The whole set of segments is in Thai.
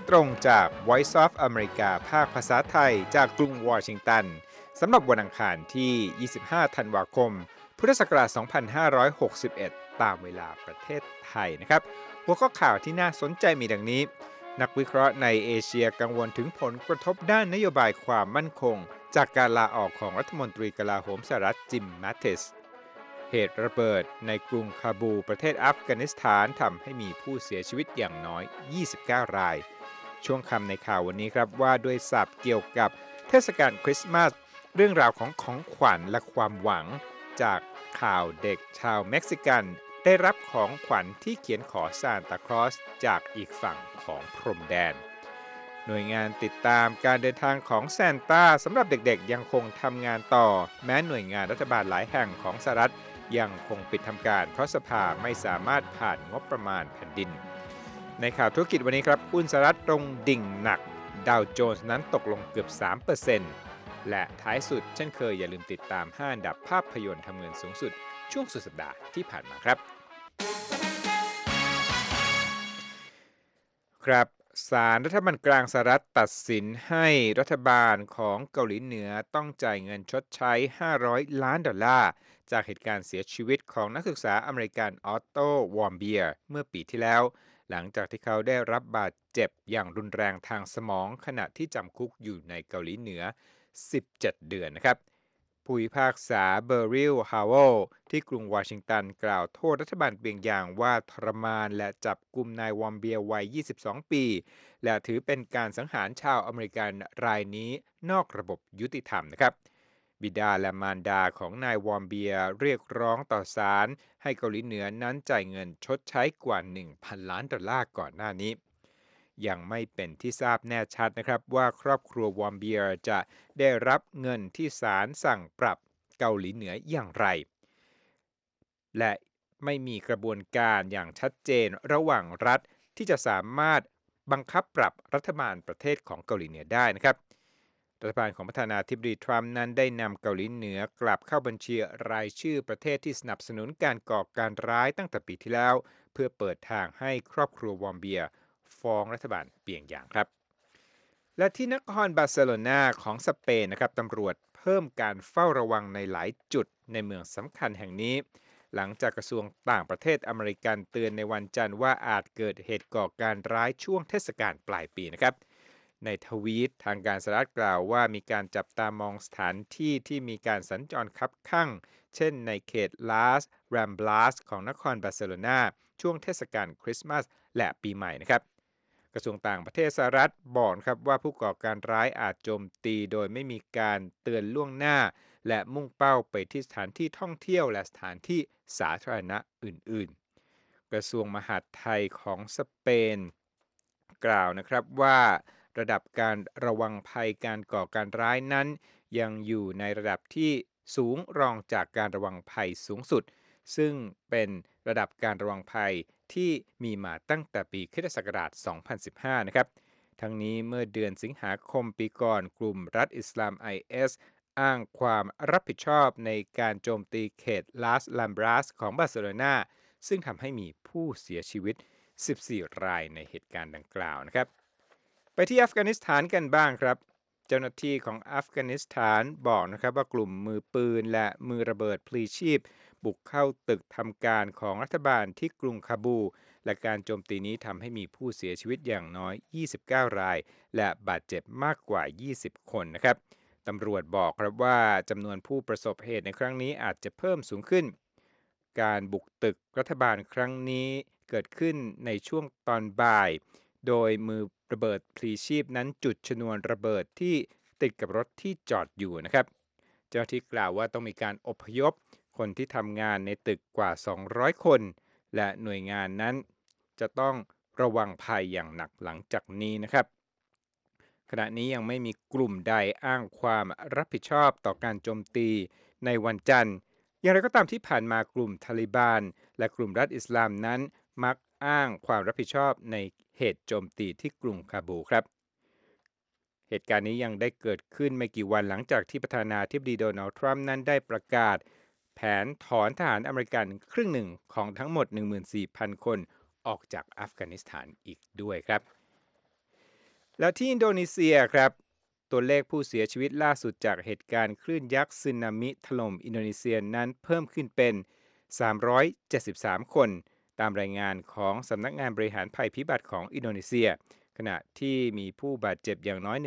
ตรงจาก Voice of America ภาคภาษาไทยจากกรุงวอชิงตันสำหรับวันอังคารที่ 25 ธันวาคม พุทธศักราช 2561 ตามเวลาประเทศไทยนะครับหัวข้อข่าวที่น่าสนใจมีดังนี้ นักวิเคราะห์ในเอเชียกังวลถึงผลกระทบด้านนโยบายความมั่นคงจากการลาออกของรัฐมนตรีกลาโหมสหรัฐจิม แมตติสเหตุระเบิดในกรุงคาบูประเทศอัฟกานิสถานทำให้มีผู้เสียชีวิตอย่างน้อย 29 รายช่วงคำในข่าววันนี้ครับว่าด้วยศัพท์เกี่ยวกับเทศกาลคริสต์มาสเรื่องราวของขวัญและความหวังจากข่าวเด็กชาวเม็กซิกันได้รับของขวัญที่เขียนขอซานตาคลอสจากอีกฝั่งของพรมแดนหน่วยงานติดตามการเดินทางของซานต้าสำหรับเด็กๆยังคงทำงานต่อแม้หน่วยงานรัฐบาลหลายแห่งของสหรัฐยังคงปิดทำการเพราะสภาไม่สามารถผ่านงบประมาณแผ่นดินในข่าวธุรกิจวันนี้ครับหุ้นสหรัฐตรงดิ่งหนักดาวโจนส์นั้นตกลงเกือบ 3% และท้ายสุดเช่นเคยอย่าลืมติดตาม5อันดับภาพยนตร์ทำเงินสูงสุดช่วงสุดสัปดาห์ที่ผ่านมาครับศาลรัฐบาลกลางสหรัฐตัดสินให้รัฐบาลของเกาหลีเหนือต้องจ่ายเงินชดใช้$500 ล้านจากเหตุการณ์เสียชีวิตของนักศึกษาอเมริกันออตโต วอร์มเบียร์เมื่อปีที่แล้วหลังจากที่เขาได้รับบาดเจ็บอย่างรุนแรงทางสมองขณะที่จำคุกอยู่ในเกาหลีเหนือ17 เดือนนะครับผู้พิพากษาเบอร์ริล ฮาวเวลที่กรุงวอชิงตันกล่าวโทษรัฐบาลเปียงยางว่าทรมานและจับกุมนายวอร์มเบียร์วัย 22 ปีและถือเป็นการสังหารชาวอเมริกันรายนี้นอกระบบยุติธรรมนะครับบิดาและมารดาของนายวอร์มเบียร์เรียกร้องต่อศาลให้เกาหลีเหนือนั้นจ่ายเงินชดใช้กว่า $1,000 ล้านก่อนหน้านี้ยังไม่เป็นที่ทราบแน่ชัดนะครับว่าครอบครัววอร์มเบียร์จะได้รับเงินที่ศาลสั่งปรับเกาหลีเหนืออย่างไรและไม่มีกระบวนการอย่างชัดเจนระหว่างรัฐที่จะสามารถบังคับปรับรัฐบาลประเทศของเกาหลีเหนือได้นะครับรัฐบาลของประธานาธิบดีทรัมป์นั้นได้นำเกาหลีเหนือกลับเข้าบัญชีรายชื่อประเทศที่สนับสนุนการก่อการร้ายตั้งแต่ปีที่แล้วเพื่อเปิดทางให้ครอบครัววอร์มเบียร์ฟ้องรัฐบาลเปียงยางครับและที่นครบาร์เซโลนาของสเปนนะครับตำรวจเพิ่มการเฝ้าระวังในหลายจุดในเมืองสำคัญแห่งนี้หลังจากกระทรวงต่างประเทศอเมริกันเตือนในวันจันทร์ว่าอาจเกิดเหตุก่อการร้ายช่วงเทศกาลปลายปีนะครับในทวีตทางการสหรัฐกล่าวว่ามีการจับตามองสถานที่ที่มีการสัญจรคับคั่งเช่นในเขตลาสแรมบลาสของนครบาร์เซโลนาช่วงเทศกาลคริสต์มาสและปีใหม่นะครับกระทรวงต่างประเทศสหรัฐบอกครับว่าผู้ก่อการร้ายอาจโจมตีโดยไม่มีการเตือนล่วงหน้าและมุ่งเป้าไปที่สถานที่ท่องเที่ยวและสถานที่สาธารณะอื่นๆกระทรวงมหาดไทยของสเปนกล่าวนะครับว่าระดับการระวังภัยการก่อการร้ายนั้นยังอยู่ในระดับที่สูงรองจากการระวังภัยสูงสุดซึ่งเป็นระดับการระวังภัยที่มีมาตั้งแต่ปีค.ศ. 2015 นะครับทั้งนี้เมื่อเดือนสิงหาคมปีก่อนกลุ่มรัฐอิสลาม IS อ้างความรับผิดชอบในการโจมตีเขตลาสลัมบรัสของบาร์เซโลนาซึ่งทำให้มีผู้เสียชีวิต14 รายในเหตุการณ์ดังกล่าวนะครับไปที่อัฟกานิสถานกันบ้างครับเจ้าหน้าที่ของอัฟกานิสถานบอกนะครับว่ากลุ่มมือปืนและมือระเบิดพลีชีพบุกเข้าตึกทำการของรัฐบาลที่กรุงคาบูและการโจมตีนี้ทำให้มีผู้เสียชีวิตอย่างน้อย29 รายและบาดเจ็บมากกว่า20 คนนะครับตำรวจบอกครับว่าจำนวนผู้ประสบเหตุในครั้งนี้อาจจะเพิ่มสูงขึ้นการบุกตึกรัฐบาลครั้งนี้เกิดขึ้นในช่วงตอนบ่ายโดยมือระเบิดพลีชีพนั้นจุดชนวนระเบิดที่ติดกับรถที่จอดอยู่นะครับเจ้าหน้าที่กล่าวว่าต้องมีการอพยพคนที่ทำงานในตึกกว่า200 คนและหน่วยงานนั้นจะต้องระวังภัยอย่างหนักหลังจากนี้นะครับขณะนี้ยังไม่มีกลุ่มใดอ้างความรับผิดชอบต่อการโจมตีในวันจันทร์อย่างไรก็ตามที่ผ่านมากลุ่มทาลิบานและกลุ่มรัฐอิสลามนั้นมักอ้างความรับผิดชอบในเหตุโจมตีที่กรุงคาบูครับเหตุการณ์นี้ยังได้เกิดขึ้นไม่กี่วันหลังจากที่ประธานาธิบดีโดนัลด์ทรัมป์นั้นได้ประกาศแผนถอนทหารอเมริกันครึ่งหนึ่งของทั้งหมด 14,000 คนออกจากอัฟกานิสถานอีกด้วยครับแล้วที่อินโดนีเซียครับตัวเลขผู้เสียชีวิตล่าสุดจากเหตุการณ์คลื่นยักษ์สึนามิถล่มอินโดนีเซียนั้นเพิ่มขึ้นเป็น373คนตามรายงานของสำนักงานบริหารภัยพิบัติของอินโดนีเซียขณะที่มีผู้บาดเจ็บอย่างน้อย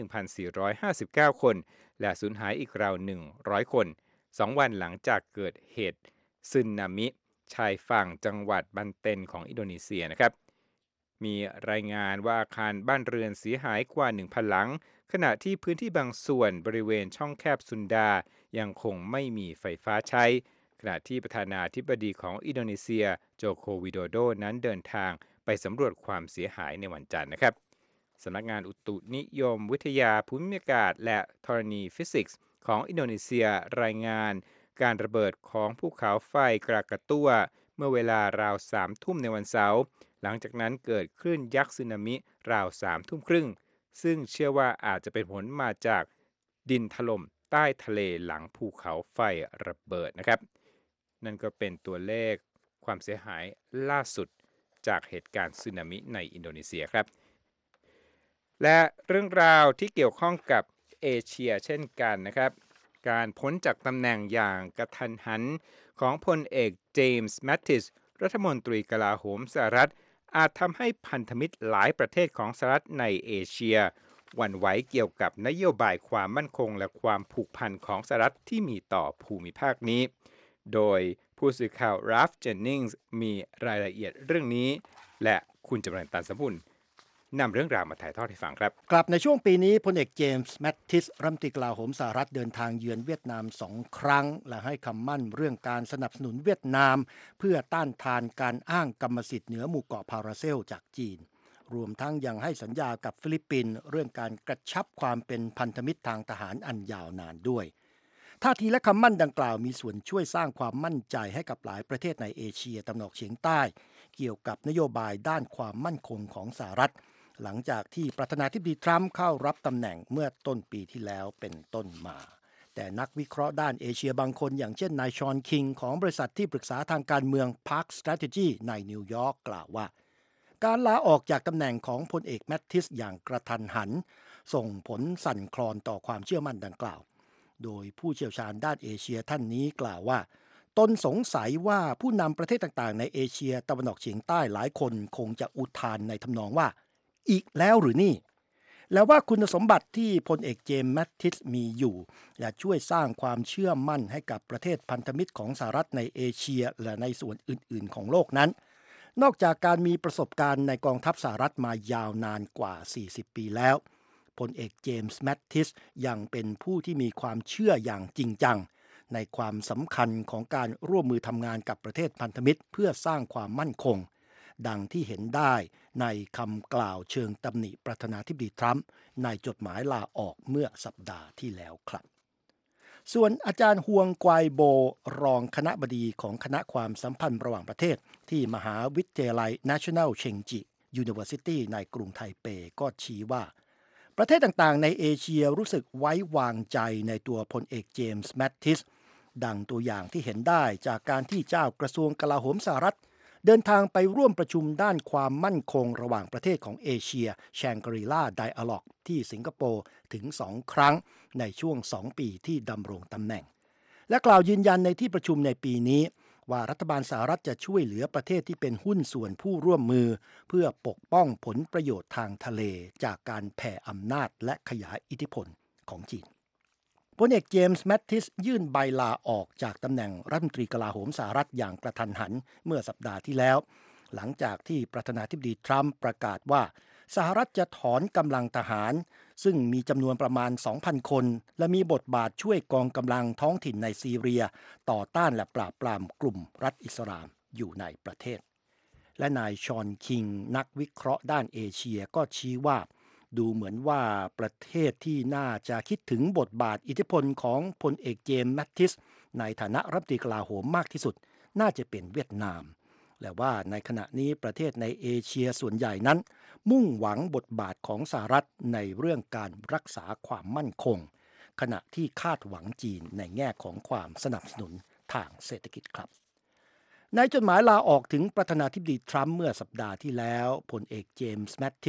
1,459 คนและสูญหายอีกราว100คน2วันหลังจากเกิดเหตุสึนามิชายฝั่งจังหวัดบันเตนของอินโดนีเซียนะครับมีรายงานว่าอาคารบ้านเรือนเสียหายกว่า 1,000 หลังขณะที่พื้นที่บางส่วนบริเวณช่องแคบซุนดายังคงไม่มีไฟฟ้าใช้ขณะที่ประธานาธิบดีของอินโดนีเซียโจโควิโดโดนั้นเดินทางไปสำรวจความเสียหายในวันจันทร์นะครับสำนักงานอุตุนิยมวิทยาภูมิอากาศและธรณีฟิสิกส์ของอินโดนีเซียรายงานการระเบิดของภูเขาไฟกรากาตัวเมื่อเวลาราว3 ทุ่มในวันเสาร์หลังจากนั้นเกิดคลื่นยักษ์สึนามิราว3 ทุ่มครึ่งซึ่งเชื่อว่าอาจจะเป็นผลมาจากดินถล่มใต้ทะเลหลังภูเขาไฟระเบิดนะครับนั่นก็เป็นตัวเลขความเสียหายล่าสุดจากเหตุการณ์สึนามิในอินโดนีเซียครับและเรื่องราวที่เกี่ยวข้องกับเอเชียเช่นกันนะครับการพ้นจากตำแหน่งอย่างกระทันหันของพลเอกเจมส์แมตติสรัฐมนตรีกลาโหมสหรัฐอาจทำให้พันธมิตรหลายประเทศของสหรัฐในเอเชียหวั่นไหวเกี่ยวกับนโยบายความมั่นคงและความผูกพันของสหรัฐที่มีต่อภูมิภาคนี้โดยผู้สื่อข่าวราฟเจนนิงส์มีรายละเอียดเรื่องนี้และคุณจำเริญตันสมบุญนำเรื่องราวมาถ่ายทอดให้ฟังครับกลับในช่วงปีนี้พลเอกเจมส์แมตติสรัฐมนตรีกลาโหมสหรัฐเดินทางเยือนเวียดนาม2 ครั้งและให้คำมั่นเรื่องการสนับสนุนเวียดนามเพื่อต้านทานการอ้างกรรมสิทธิ์เหนือหมู่เกาะพาราเซลจากจีนรวมทั้งยังให้สัญญากับฟิลิปปินส์เรื่องการกระชับความเป็นพันธมิตรทางทหารอันยาวนานด้วยท่าทีและคำมั่นดังกล่าวมีส่วนช่วยสร้างความมั่นใจให้กับหลายประเทศในเอเชียตะวันออกเฉียงใต้เกี่ยวกับนโยบายด้านความมั่นคงของสหรัฐหลังจากที่ประธานาธิบดีทรัมป์เข้ารับตำแหน่งเมื่อต้นปีที่แล้วเป็นต้นมาแต่นักวิเคราะห์ด้านเอเชียบางคนอย่างเช่นนายชอนคิงของบริษัทที่ปรึกษาทางการเมือง Park Strategy ในนิวยอร์กกล่าวว่าการลาออกจากตำแหน่งของพลเอกแมตติสอย่างกระทันหันส่งผลสั่นคลอนต่อความเชื่อมั่นดังกล่าวโดยผู้เชี่ยวชาญด้านเอเชียท่านนี้กล่าวว่าตนสงสัยว่าผู้นำประเทศต่างๆในเอเชียตะวันออกเฉียงใต้หลายคนคงจะอุทานในทำนองว่าอีกแล้วหรือนี่แล้วว่าคุณสมบัติที่พลเอกเจมส์แมตติสมีอยู่และช่วยสร้างความเชื่อมั่นให้กับประเทศพันธมิตรของสหรัฐในเอเชียและในส่วนอื่นๆของโลกนั้นนอกจากการมีประสบการณ์ในกองทัพสหรัฐมายาวนานกว่า40 ปีแล้วพลเอกเจมส์แมตติสยังเป็นผู้ที่มีความเชื่ออย่างจริงจังในความสำคัญของการร่วมมือทำงานกับประเทศพันธมิตรเพื่อสร้างความมั่นคงดังที่เห็นได้ในคำกล่าวเชิงตำหนิประธานาธิบดีทรัมป์ในจดหมายลาออกเมื่อสัปดาห์ที่แล้วครับส่วนอาจารย์ฮวงไกวโบรองคณะบดีของคณะความสัมพันธ์ระหว่างประเทศที่มหาวิทยาลัย National Chengchi University ในกรุงไทเปก็ชี้ว่าประเทศต่างๆในเอเชียรู้สึกไว้วางใจในตัวพลเอกเจมส์แมตติสดังตัวอย่างที่เห็นได้จากการที่เจ้ากระทรวงกลาโหมสหรัฐเดินทางไปร่วมประชุมด้านความมั่นคงระหว่างประเทศของเอเชียแชงกรีลาไดอะล็อกที่สิงคโปร์ถึง2 ครั้งในช่วง2 ปีที่ดำรงตำแหน่งและกล่าวยืนยันในที่ประชุมในปีนี้ว่ารัฐบาลสหรัฐจะช่วยเหลือประเทศที่เป็นหุ้นส่วนผู้ร่วมมือเพื่อปกป้องผลประโยชน์ทางทะเลจากการแผ่อำนาจและขยายอิทธิพลของจีนพลเอกเจมส์แมตติสยื่นใบลาออกจากตำแหน่งรัฐมนตรีกลาโหมสหรัฐอย่างกระทันหันเมื่อสัปดาห์ที่แล้วหลังจากที่ประธานาธิบดีทรัมป์ประกาศว่าสหรัฐจะถอนกำลังทหารซึ่งมีจำนวนประมาณ 2,000 คนและมีบทบาทช่วยกองกำลังท้องถิ่นในซีเรียต่อต้านและปราบปรามกลุ่มรัฐอิสลามอยู่ในประเทศและนายชอนคิงนักวิเคราะห์ด้านเอเชียก็ชี้ว่าดูเหมือนว่าประเทศที่น่าจะคิดถึงบทบาทอิทธิพลของพลเอกเจมส์แมตติสในฐานะรัฐมนตรีกลาโหมมากที่สุดน่าจะเป็นเวียดนามและว่าในขณะนี้ประเทศในเอเชียส่วนใหญ่นั้นมุ่งหวังบทบาทของสหรัฐในเรื่องการรักษาความมั่นคงขณะที่คาดหวังจีนในแง่ของความสนับสนุนทางเศรษฐกิจครับในจดหมายลาออกถึงประธานาธิบดีทรัมป์เมื่อสัปดาห์ที่แล้วพลเอกเจมส์แมตติส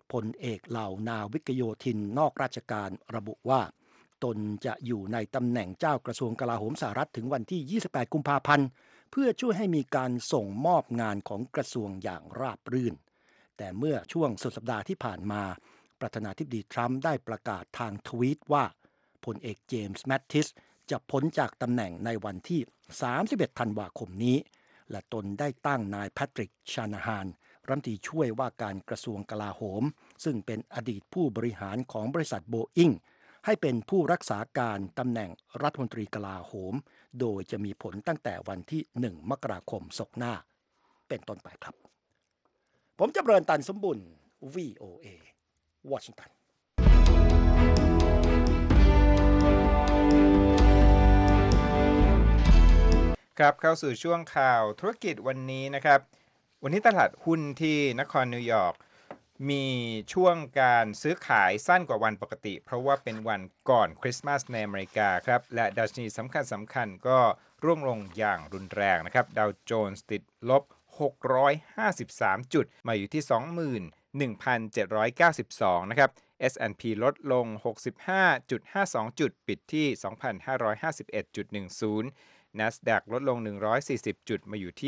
พลเอกเหล่านาวิกโยธินนอกราชการระบุว่าตนจะอยู่ในตำแหน่งเจ้ากระทรวงกลาโหมสหรัฐถึงวันที่ 28 กุมภาพันธ์เพื่อช่วยให้มีการส่งมอบงานของกระทรวงอย่างราบรื่นแต่เมื่อช่วงสุดสัปดาห์ที่ผ่านมาประธานาธิบดีทรัมป์ได้ประกาศทางทวีตว่าพลเอกเจมส์แมตติสจะพ้นจากตำแหน่งในวันที่ 31 ธันวาคมนี้และตนได้ตั้งนายแพทริก ชานาฮานรัฐมนตรีช่วยว่าการกระทรวงกลาโหมซึ่งเป็นอดีตผู้บริหารของบริษัทโบอิงให้เป็นผู้รักษาการตำแหน่งรัฐมนตรีกลาโหมโดยจะมีผลตั้งแต่วันที่ 1 มกราคมศกหน้าเป็นต้นไปครับผมจำเริญตันสมบุญ VOA วอชิงตันครับเข้าสู่ช่วงข่าวธุรกิจวันนี้นะครับวันนี้ตลาดหุ้นที่นครนิวยอร์กมีช่วงการซื้อขายสั้นกว่าวันปกติเพราะว่าเป็นวันก่อนคริสต์มาสในอเมริกาครับและดัชนีสำคัญก็ร่วงลงอย่างรุนแรงนะครับดาวโจนส์ติดลบ653จุดมาอยู่ที่ 21,792 นะครับ S&P ลดลง 65.52 จุดปิดที่ 2,551.10 NASDAQ ลดลง140จุดมาอยู่ที่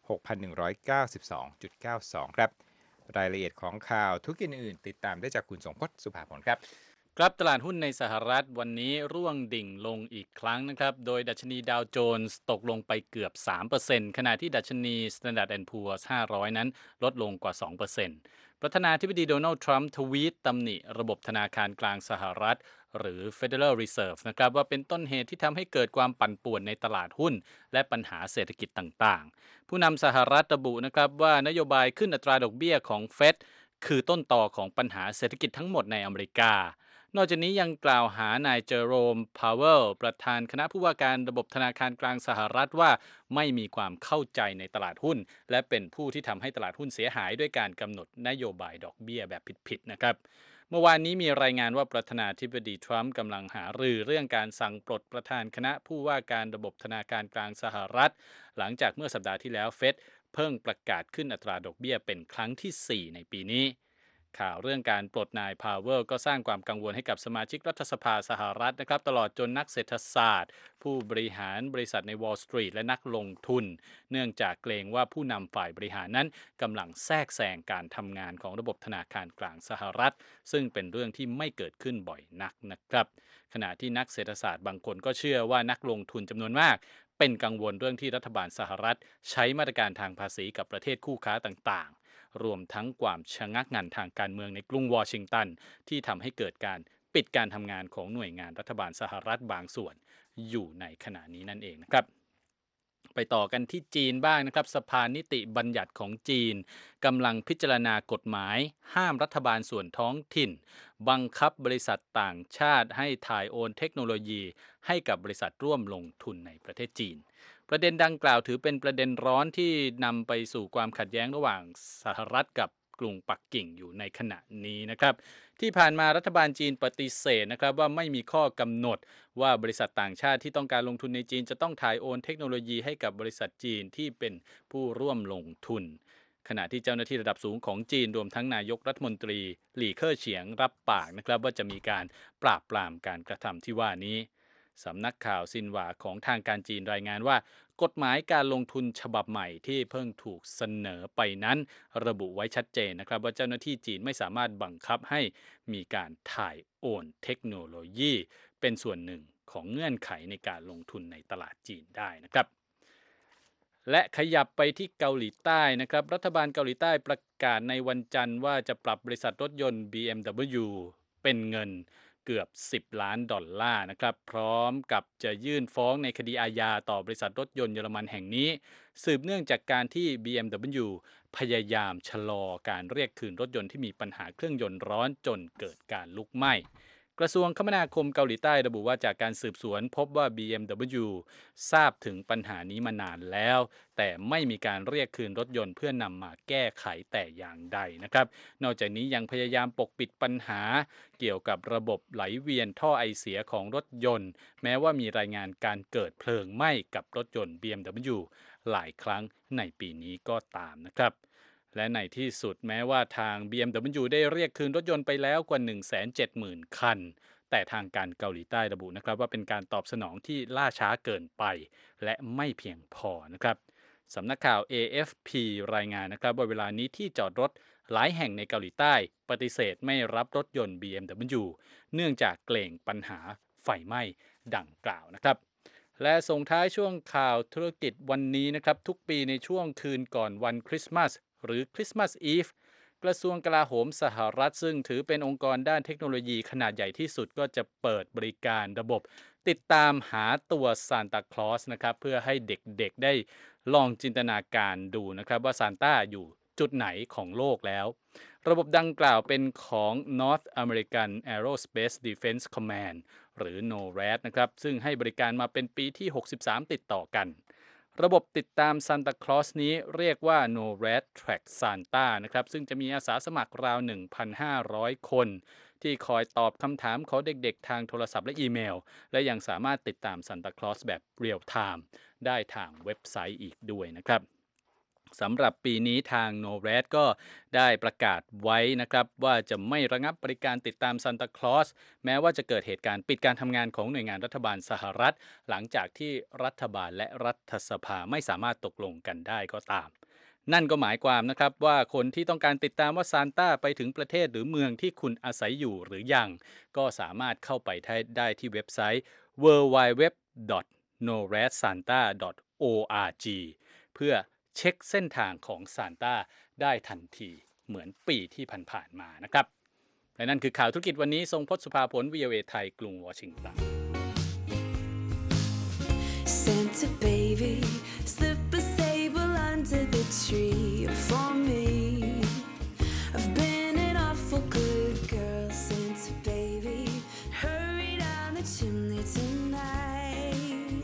6,192.92 ครับรายละเอียดของข่าวธุรกิจอื่นติดตามได้จากคุณสมพจน์สุภาพลครับครับตลาดหุ้นในสหรัฐวันนี้ร่วงดิ่งลงอีกครั้งนะครับโดยดัชนีดาวโจนส์ตกลงไปเกือบ 3% ขณะที่ดัชนี Standard & Poor's 500 นั้นลดลงกว่า 2%ประธานาธิบดีโดนัลด์ทรัมป์ทวีตตำหนิระบบธนาคารกลางสหรัฐหรือ Federal Reserve นะครับว่าเป็นต้นเหตุที่ทำให้เกิดความปั่นป่วนในตลาดหุ้นและปัญหาเศรษฐกิจต่างๆผู้นำสหรัฐระบุนะครับว่านโยบายขึ้นอัตราดอกเบี้ยของเฟดคือต้นตอของปัญหาเศรษฐกิจทั้งหมดในอเมริกานอกจากนี้ยังกล่าวหานายเจอโรม พาวเวลประธานคณะผู้ว่าการระบบธนาคารกลางสหรัฐว่าไม่มีความเข้าใจในตลาดหุ้นและเป็นผู้ที่ทำให้ตลาดหุ้นเสียหายด้วยการกำหนดนโยบายดอกเบี้ยแบบผิดๆนะครับเมื่อวานนี้มีรายงานว่าประธานาธิบดีทรัมป์กำลังหารือเรื่องการสั่งปลดประธานคณะผู้ว่าการระบบธนาคารกลางสหรัฐหลังจากเมื่อสัปดาห์ที่แล้วเฟดเพิ่งประกาศขึ้นอัตราดอกเบี้ยเป็นครั้งที่ 4 ในปีนี้ข่าวเรื่องการปลดนายพาวเวลก็สร้างความกังวลให้กับสมาชิกรัฐสภาสหรัฐนะครับตลอดจนนักเศรษฐศาสตร์ผู้บริหารบริษัทในวอลล์สตรีทและนักลงทุนเนื่องจากเกรงว่าผู้นำฝ่ายบริหารนั้นกำลังแทรกแซงการทำงานของระบบธนาคารกลางสหรัฐซึ่งเป็นเรื่องที่ไม่เกิดขึ้นบ่อยนักนะครับขณะที่นักเศรษฐศาสตร์บางคนก็เชื่อว่านักลงทุนจำนวนมากเป็นกังวลเรื่องที่รัฐบาลสหรัฐใช้มาตรการทางภาษีกับประเทศคู่ค้าต่างๆรวมทั้งความชะงักงันทางการเมืองในกรุงวอชิงตันที่ทำให้เกิดการปิดการทำงานของหน่วยงานรัฐบาลสหรัฐบางส่วนอยู่ในขณะนี้นั่นเองนะครับไปต่อกันที่จีนบ้างนะครับสภานิติบัญญัติของจีนกำลังพิจารณากฎหมายห้ามรัฐบาลส่วนท้องถิ่นบังคับบริษัทต่างชาติให้ถ่ายโอนเทคโนโลยีให้กับบริษัทร่วมลงทุนในประเทศจีนประเด็นดังกล่าวถือเป็นประเด็นร้อนที่นำไปสู่ความขัดแย้งระหว่างสหรัฐกับกรุงปักกิ่งอยู่ในขณะนี้นะครับที่ผ่านมารัฐบาลจีนปฏิเสธนะครับว่าไม่มีข้อกำหนดว่าบริษัทต่างชาติที่ต้องการลงทุนในจีนจะต้องถ่ายโอนเทคโนโลยีให้กับบริษัทจีนที่เป็นผู้ร่วมลงทุนขณะที่เจ้าหน้าที่ระดับสูงของจีนรวมทั้งนายกรัฐมนตรีหลี่เค่อเฉียงรับปากนะครับว่าจะมีการปราบปรามการกระทำที่ว่านี้สำนักข่าวซินหวาของทางการจีนรายงานว่ากฎหมายการลงทุนฉบับใหม่ที่เพิ่งถูกเสนอไปนั้นระบุไว้ชัดเจนนะครับว่าเจ้าหน้าที่จีนไม่สามารถบังคับให้มีการถ่ายโอนเทคโนโลยีเป็นส่วนหนึ่งของเงื่อนไขในการลงทุนในตลาดจีนได้นะครับและขยับไปที่เกาหลีใต้นะครับรัฐบาลเกาหลีใต้ประกาศในวันจันทร์ว่าจะปรับบริษัทรถยนต์ BMW เป็นเงินเกือบ10 ล้านดอลลาร์นะครับพร้อมกับจะยื่นฟ้องในคดีอาญาต่อบริษัทรถยนต์เยอรมันแห่งนี้สืบเนื่องจากการที่ BMW พยายามชะลอการเรียกคืนรถยนต์ที่มีปัญหาเครื่องยนต์ร้อนจนเกิดการลุกไหม้กระทรวงคมนาคมเกาหลีใต้ระบุว่าจากการสืบสวนพบว่า BMW ทราบถึงปัญหานี้มานานแล้วแต่ไม่มีการเรียกคืนรถยนต์เพื่อนำมาแก้ไขแต่อย่างใดนะครับนอกจากนี้ยังพยายามปกปิดปัญหาเกี่ยวกับระบบไหลเวียนท่อไอเสียของรถยนต์แม้ว่ามีรายงานการเกิดเพลิงไหม้กับรถยนต์ BMW หลายครั้งในปีนี้ก็ตามนะครับและในที่สุดแม้ว่าทาง BMW ได้เรียกคืนรถยนต์ไปแล้วกว่า 170,000 คันแต่ทางการเกาหลีใต้ระบุนะครับว่าเป็นการตอบสนองที่ล่าช้าเกินไปและไม่เพียงพอนะครับสำนักข่าว AFP รายงานนะครับว่าเวลานี้ที่จอดรถหลายแห่งในเกาหลีใต้ปฏิเสธไม่รับรถยนต์ BMW เนื่องจากเกรงปัญหาไฟไหม้ดังกล่าวนะครับและส่งท้ายช่วงข่าวธุรกิจวันนี้นะครับทุกปีในช่วงคืนก่อนวันคริสต์มาสหรือคริสต์มาสอีฟกระทรวงกลาโหมสหรัฐซึ่งถือเป็นองค์กรด้านเทคโนโลยีขนาดใหญ่ที่สุดก็จะเปิดบริการระบบติดตามหาตัวซานตาคลอสนะครับเพื่อให้เด็กๆได้ลองจินตนาการดูนะครับว่าซานต้าอยู่จุดไหนของโลกแล้วระบบดังกล่าวเป็นของ North American Aerospace Defense Command หรือ NORAD นะครับซึ่งให้บริการมาเป็นปีที่ 63 ติดต่อกันระบบติดตามซานตาคลอสนี้เรียกว่า NORAD Track Santa นะครับซึ่งจะมีอาสาสมัครราว 1,500 คนที่คอยตอบคำถามของเด็กๆทางโทรศัพท์และอีเมลและยังสามารถติดตามซานตาคลอสแบบเรียลไทม์ได้ทางเว็บไซต์อีกด้วยนะครับสำหรับปีนี้ทาง NORAD ก็ได้ประกาศไว้นะครับว่าจะไม่ระงับบริการติดตามซานตาคลอสแม้ว่าจะเกิดเหตุการณ์ปิดการทำงานของหน่วยงานรัฐบาลสหรัฐหลังจากที่รัฐบาลและรัฐสภาไม่สามารถตกลงกันได้ก็ตามนั่นก็หมายความนะครับว่าคนที่ต้องการติดตามว่าซานต้าไปถึงประเทศหรือเมืองที่คุณอาศัยอยู่หรือยังก็สามารถเข้าไปได้ที่เว็บไซต์ www.noradsanta.org เพื่อเช็คเส้นทางของซานต้าได้ทันทีเหมือนปีที่ผ่านๆมานะครับและนั่นคือข่าวธุรกิจวันนี้ทรงพจน์สุภาผล VOA ไทยกรุงวอชิงตัน Santa baby slip a sable under the tree for me I've been an awful good girl Santa baby hurry down the chimney tonight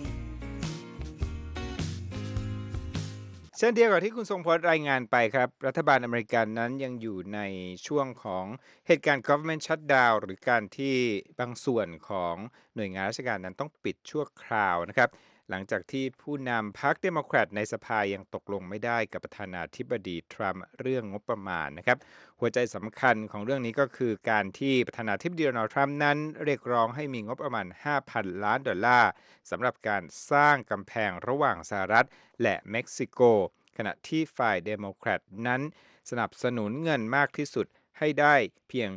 เช่นเดียวกับที่คุณทรงพจน์รายงานไปครับรัฐบาลอเมริกันนั้นยังอยู่ในช่วงของเหตุการณ์ government shutdown หรือการที่บางส่วนของหน่วยงานราชการนั้นต้องปิดชั่วคราวนะครับหลังจากที่ผู้นำพรรคเดโมแครตในสภายังตกลงไม่ได้กับประธานาธิบดีทรัมป์เรื่องงบประมาณนะครับหัวใจสำคัญของเรื่องนี้ก็คือการที่ประธานาธิบดีโดนัลด์ทรัมป์นั้นเรียกร้องให้มีงบประมาณ $5,000 ล้านสำหรับการสร้างกำแพงระหว่างสหรัฐและเม็กซิโกขณะที่ฝ่ายเดโมแครตนั้นสนับสนุนเงินมากที่สุดให้ได้เพียง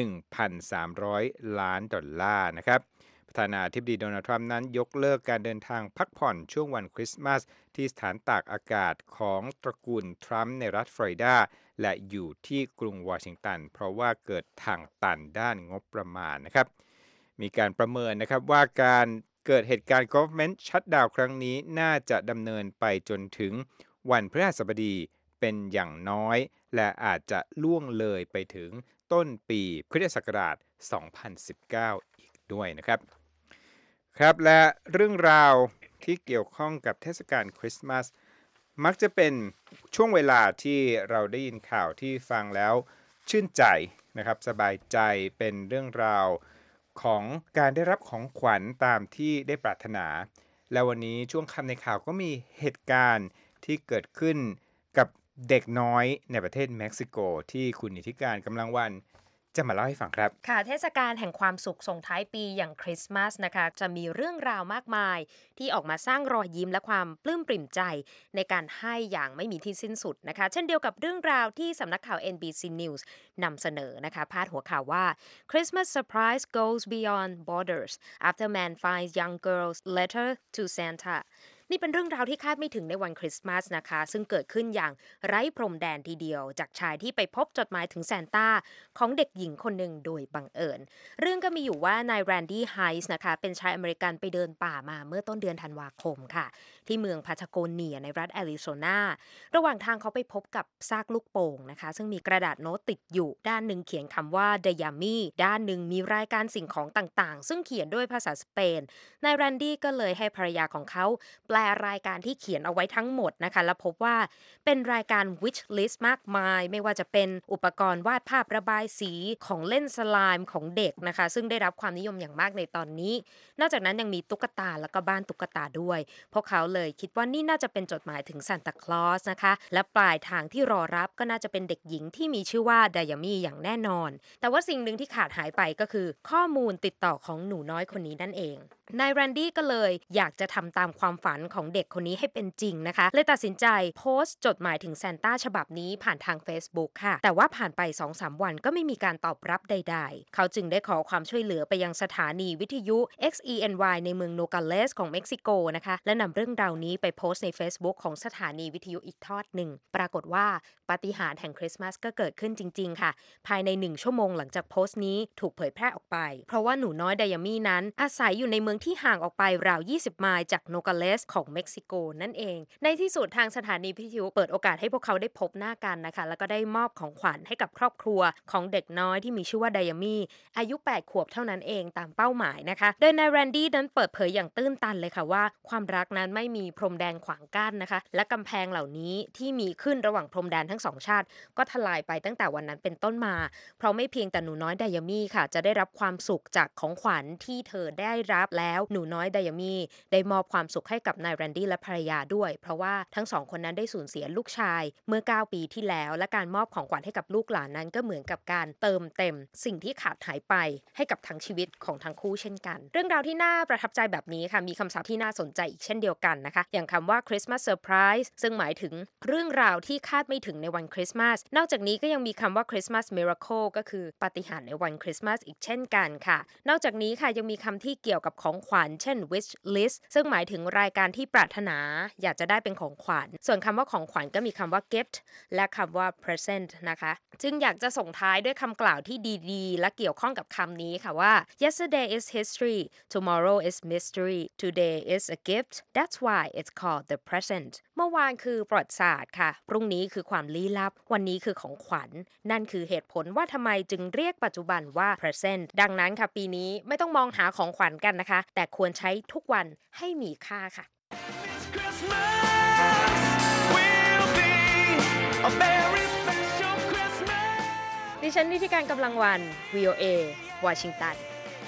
$1,300 ล้านนะครับประธานาธิบดีโดนัลด์ทรัมป์นั้นยกเลิกการเดินทางพักผ่อนช่วงวันคริสต์มาสที่สถานตากอากาศของตระกูลทรัมป์ในรัฐฟลอริดาและอยู่ที่กรุงวอชิงตันเพราะว่าเกิดทางตันด้านงบประมาณนะครับมีการประเมินนะครับว่าการเกิดเหตุการณ์ government shutdown ครั้งนี้น่าจะดำเนินไปจนถึงวันพฤหัสบดีเป็นอย่างน้อยและอาจจะล่วงเลยไปถึงต้นปีคริสตศักราช 2019 อีกด้วยนะครับครับและเรื่องราวที่เกี่ยวข้องกับเทศกาลคริสต์มาสมักจะเป็นช่วงเวลาที่เราได้ยินข่าวที่ฟังแล้วชื่นใจนะครับสบายใจเป็นเรื่องราวของการได้รับของขวัญตามที่ได้ปรารถนาและวันนี้ช่วงค่ำในข่าวก็มีเหตุการณ์ที่เกิดขึ้นกับเด็กน้อยในประเทศเม็กซิโกที่คุณนิติการกำลังวันจะมาเล่าให้ฟังครับค่ะเทศกาลแห่งความสุขส่งท้ายปีอย่างคริสต์มาสนะคะจะมีเรื่องราวมากมายที่ออกมาสร้างรอยยิ้มและความปลื้มปริ่มใจในการให้อย่างไม่มีที่สิ้นสุดนะคะเช่นเดียวกับเรื่องราวที่สำนักข่าว NBC News นำเสนอนะคะพาดหัวข่าวว่า Christmas surprise goes beyond borders after man finds young girl's letter to Santaนี่เป็นเรื่องราวที่คาดไม่ถึงในวันคริสต์มาสนะคะซึ่งเกิดขึ้นอย่างไร้พรมแดนทีเดียวจากชายที่ไปพบจดหมายถึงซานต้าของเด็กหญิงคนหนึ่งโดยบังเอิญเรื่องก็มีอยู่ว่านายแรนดี้ไฮส์นะคะเป็นชายอเมริกันไปเดินป่ามาเมื่อต้นเดือนธันวาคมค่ะที่เมืองพาทาโกเนียในรัฐแอริโซนาระหว่างทางเขาไปพบกับซากลูกโป่งนะคะซึ่งมีกระดาษโน้ตติดอยู่ด้านหนึ่งเขียนคำว่า The Yummy ด้านหนึ่งมีรายการสิ่งของต่างๆซึ่งเขียนด้วยภาษาสเปนนายแรนดี้ก็เลยให้ภรรยาของเขาแปลรายการที่เขียนเอาไว้ทั้งหมดนะคะและพบว่าเป็นรายการ wish list มากมายไม่ว่าจะเป็นอุปกรณ์วาดภาพระบายสีของเล่นสไลม์ของเด็กนะคะซึ่งได้รับความนิยมอย่างมากในตอนนี้นอกจากนั้นยังมีตุ๊กตาแล้วก็บ้านตุ๊กตาด้วยพวกเขาเลยคิดว่านี่น่าจะเป็นจดหมายถึงซานตาคลอสนะคะและปลายทางที่รอรับก็น่าจะเป็นเด็กหญิงที่มีชื่อว่าไดอามี่อย่างแน่นอนแต่ว่าสิ่งหนึ่งที่ขาดหายไปก็คือข้อมูลติดต่อของหนูน้อยคนนี้นั่นเองนายแรนดี้ก็เลยอยากจะทำตามความฝันของเด็กคนนี้ให้เป็นจริงนะคะเลยตัดสินใจโพสต์จดหมายถึงซานต้าฉบับนี้ผ่านทาง Facebook ค่ะแต่ว่าผ่านไป 2-3 วันก็ไม่มีการตอบรับใดๆเขาจึงได้ขอความช่วยเหลือไปยังสถานีวิทยุ XENY ในเมืองโนกาเลสของเม็กซิโกนะคะและนำเรื่องราวนี้ไปโพสต์ใน Facebook ของสถานีวิทยุอีกทอดหนึ่งปรากฏว่าปาฏิหาริย์แห่งคริสต์มาสก็เกิดขึ้นจริงๆค่ะภายใน1ชั่วโมงหลังจากโพสต์นี้ถูกเผยแพร่ออกไปเพราะว่าหนูน้อยไดอามี่นั้นอาศัยอยู่ในเมืองที่ห่างออกไปราว20 ไมล์จากโนกาเลสของเม็กซิโกนั่นเองในที่สุดทางสถานีวิทยุเปิดโอกาสให้พวกเขาได้พบหน้ากันนะคะแล้วก็ได้มอบของขวัญให้กับครอบครัวของเด็กน้อยที่มีชื่อว่าไดอามี่อายุ8 ขวบเท่านั้นเองตามเป้าหมายนะคะโดยนายแรนดี้นั้นเปิดเผยอย่างตื้นตันเลยค่ะว่าความรักนั้นไม่มีพรมแดนขวางกั้นนะคะและกำแพงเหล่านี้ที่มีขึ้นระหว่างพรมแดนทั้งสองชาติก็ทลายไปตั้งแต่วันนั้นเป็นต้นมาเพราะไม่เพียงแต่หนูน้อยไดอามี่ค่ะจะได้รับความสุขจากของขวัญที่เธอได้รับแล้วหนูน้อยไดอามี่ได้มอบความสุขให้กับนายแรนดี้และภรรยาด้วยเพราะว่าทั้งสองคนนั้นได้สูญเสียลูกชายเมื่อ9 ปีที่แล้วและการมอบของขวัญให้กับลูกหลานนั้นก็เหมือนกับการเติมเต็มสิ่งที่ขาดหายไปให้กับทั้งชีวิตของทั้งคู่เช่นกันเรื่องราวที่น่าประทับใจแบบนี้ค่ะมีคำศัพท์ที่น่าสนใจอีกเช่นเดียวกันนะคะอย่างคำว่า Christmas Surprise ซึ่งหมายถึงเรื่องราวที่คาดไม่ถึงในวันคริสต์มาสนอกจากนี้ก็ยังมีคำว่า Christmas Miracle ก็คือปาฏิหาริย์ในวันคริสต์มาสอีกเช่นกันค่ะนอกจากนี้ค่ะยังมีคำที่เกี่ยวกับของขวัญเช่น wish list ซึ่งหมายถึงรายการที่ปรารถนาอยากจะได้เป็นของขวัญส่วนคำว่าของขวัญก็มีคำว่า gift และคำว่า present นะคะจึงอยากจะส่งท้ายด้วยคำกล่าวที่ดีๆและเกี่ยวข้องกับคำนี้ค่ะว่า yesterday is history tomorrow is mystery today is a gift that's why it's called the present เมื่อวานคือประวัติศาสตร์ค่ะพรุ่งนี้คือความลี้ลับวันนี้คือของขวัญนั่นคือเหตุผลว่าทำไมจึงเรียกปัจจุบันว่า present ดังนั้นค่ะปีนี้ไม่ต้องมองหาของขวัญกันนะคะแต่ควรใช้ทุกวันให้มีค่าค่ะดิฉันนิติการกำลังวัน VOA วอชิงตัน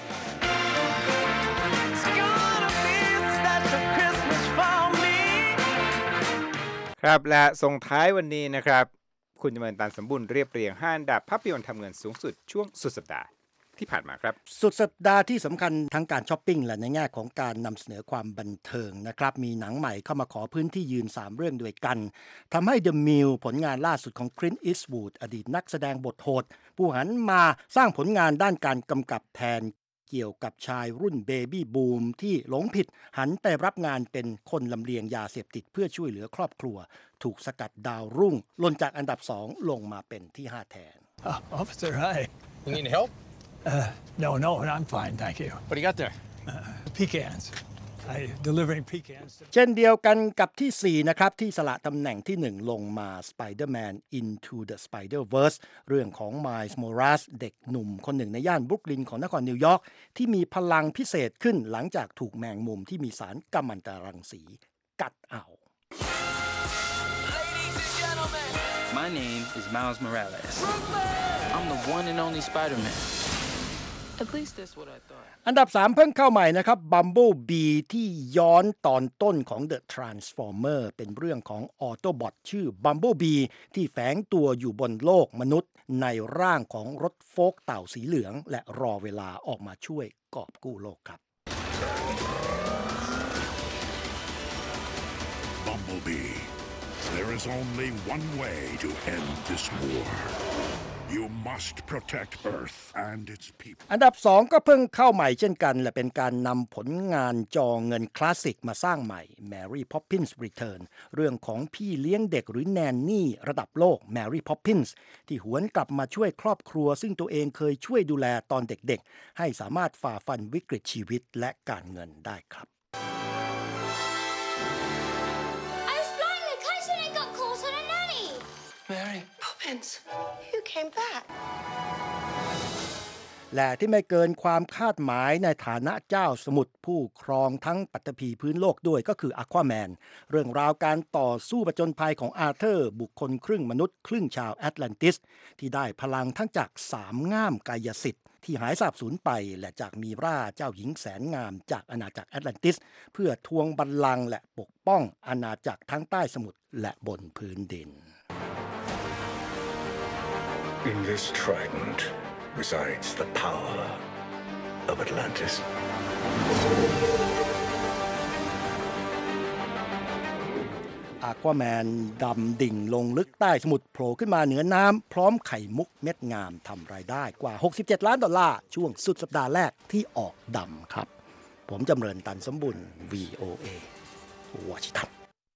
ครับและส่งท้ายวันนี้นะครับคุณจำเริญตันสมบูรณ์เรียบเรียง5 อันดับภาพยนตร์ทำเงินสูงสุดช่วงสุดสัปดาห์ที่ผ่านมาครับสุดสัปดาห์ที่สำคัญทั้งการช้อปปิ้งและในแง่ของการนำเสนอความบันเทิงนะครับมีหนังใหม่เข้ามาขอพื้นที่ยืน3เรื่องด้วยกันทำให้ The Mill ผลงานล่าสุดของ Clint Eastwood อดีตนักแสดงบทโหดผู้หันมาสร้างผลงานด้านการกำกับแทนเกี่ยวกับชายรุ่นเบบี้บูมที่หลงผิดหันไปรับงานเป็นคนลำเลียงยาเสพติดเพื่อช่วยเหลือครอบครัวถูกสกัดดาวรุ่งหล่นจากอันดับ2ลงมาเป็นที่5แทน Officer, hi. You need help? No, I'm fine, thank you. What do you got there? Pecans. Delivering pecans. เช่นเดียวกันกับที่4นะครับที่สละตำแหน่งที่1ลงมา Spider-Man Into the Spider-Verse เรื่องของ Miles Morales เด็กหนุ่มคนหนึ่งในย่านบรุกลินของนครนิวยอร์กที่มีพลังพิเศษขึ้นหลังจากถูกแมงมุมที่มีสารกัมมันตรังสีกัดเอา My name is Miles Morales. I'm the one and only Spider-Man. At least that's what I thought. อันดับ3เพิ่งเข้าใหม่นะครับ Bumblebee ที่ย้อนตอนต้นของ The Transformer เป็นเรื่องของ Autobot ชื่อ Bumblebee ที่แฝงตัวอยู่บนโลกมนุษย์ในร่างของรถโฟล์คเต่าสีเหลืองและรอเวลาออกมาช่วยกอบกู้โลกครับ Bumblebee, there is only one way to end this war.You must protect Earth and its people. อันดับ2ก็เพิ่งเข้าใหม่เช่นกันและเป็นการนำผลงานจอเงินคลาสสิกมาสร้างใหม่ Mary Poppins Return เรื่องของพี่เลี้ยงเด็กหรือแนนนี่ระดับโลก Mary Poppins ที่หวนกลับมาช่วยครอบครัวซึ่งตัวเองเคยช่วยดูแลตอนเด็กๆให้สามารถฝ่าฟันวิกฤตชีวิตและการเงินได้ครับ Mary Poppins, you came back. และที่ไม่เกินความคาดหมายในฐานะเจ้าสมุทรผู้ครองทั้งปัตภีพื้นโลกด้วยก็คืออควาแมนเรื่องราวการต่อสู้ผจญภัยของอาร์เธอร์บุคคลครึ่งมนุษย์ครึ่งชาวแอตแลนติสที่ได้พลังทั้งจาก3ง่ามกายสิทธิ์ที่หายสาบสูญไปและจากมีราเจ้าหญิงแสนงามจากอาณาจักรแอตแลนติสเพื่อทวงบัลลังก์และปกป้องอาณาจักรทั้งใต้สมุทรและบนพื้นดิน In this trident resides the power of Atlantis. อควาแมนดำดิ่งลงลึกใต้สมุทรโผล่ขึ้นมาเหนือน้ำพร้อมไข่มุกเม็ดงามทำรายได้กว่า$67 ล้านช่วงสุดสัปดาห์แรกที่ออกดำครับผมจำเริญตันสมบุญ VOA วอชิงตัน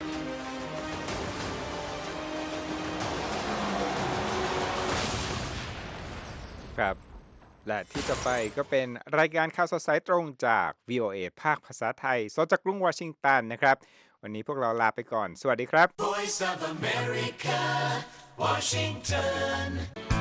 ครับและที่ต่อไปก็เป็นรายการข่าวสดสายตรงจาก VOA ภาคภาษาไทยสดจากกรุงวอชิงตันนะครับวันนี้พวกเราลาไปก่อนสวัสดีครับ Voice of America Washington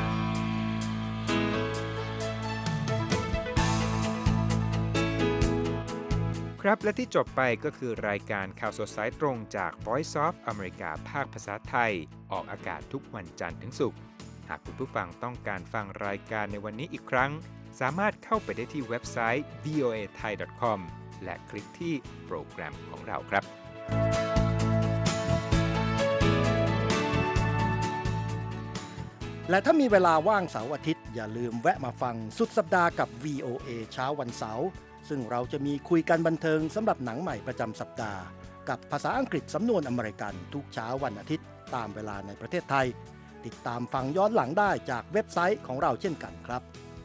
ครับและที่จบไปก็คือรายการข่าวสดสายตรงจาก Voice of America ภาคภาษาไทยออกอากาศทุกวันจันทร์ถึงศุกร์หากคุณผู้ฟังต้องการฟังรายการในวันนี้อีกครั้งสามารถเข้าไปได้ที่เว็บไซต์ voathai.com และคลิกที่โปรแกรมของเราครับและถ้ามีเวลาว่างเสาร์อาทิตย์อย่าลืมแวะมาฟังสุดสัปดาห์กับ VOA เช้าวันเสาร์ซึ่งเราจะมีคุยกันบันเทิงสำหรับหนังใหม่ประจำสัปดาห์กับภาษาอังกฤษสำนวนอเมริกันทุกเช้าวันอาทิตย์ตามเวลาในประเทศไทยติดตามฟังย้อนหลังได้จากเว็บไซต์ของเราเช่นกันครับ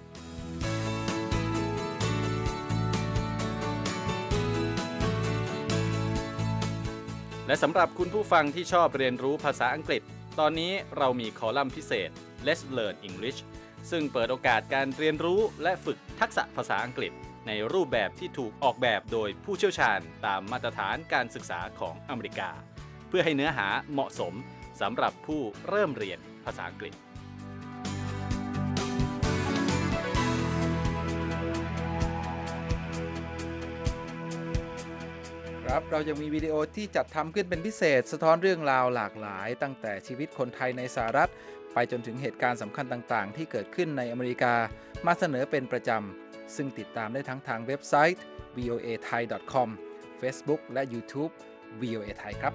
และสำหรับคุณผู้ฟังที่ชอบเรียนรู้ภาษาอังกฤษตอนนี้เรามีคอลัมน์พิเศษ Let's Learn English ซึ่งเปิดโอกาสการเรียนรู้และฝึกทักษะภาษาอังกฤษในรูปแบบที่ถูกออกแบบโดยผู้เชี่ยวชาญตามมาตรฐานการศึกษาของอเมริกาเพื่อให้เนื้อหาเหมาะสมสำหรับผู้เริ่มเรียนภาษาอังกฤษครับเรายังมีวิดีโอที่จัดทำขึ้นเป็นพิเศษสะท้อนเรื่องราวหลากหลายตั้งแต่ชีวิตคนไทยในสหรัฐไปจนถึงเหตุการณ์สำคัญต่างๆที่เกิดขึ้นในอเมริกามาเสนอเป็นประจำซึ่งติดตามได้ทั้งทางเว็บไซต์ voathai.com Facebook และ YouTube VOA Thai ครับ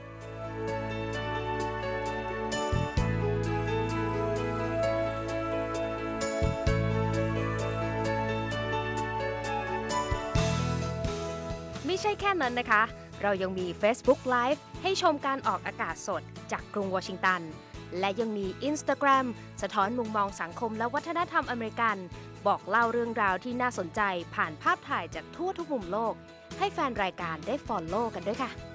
ไม่ใช่แค่นั้นนะคะเรายังมี Facebook Live ให้ชมการออกอากาศสดจากกรุงวอชิงตันและยังมี Instagram สะท้อนมุมมองสังคมและวัฒนธรรมอเมริกันบอกเล่าเรื่องราวที่น่าสนใจผ่านภาพถ่ายจากทั่วทุกมุมโลกให้แฟนรายการได้ follow กันด้วยค่ะ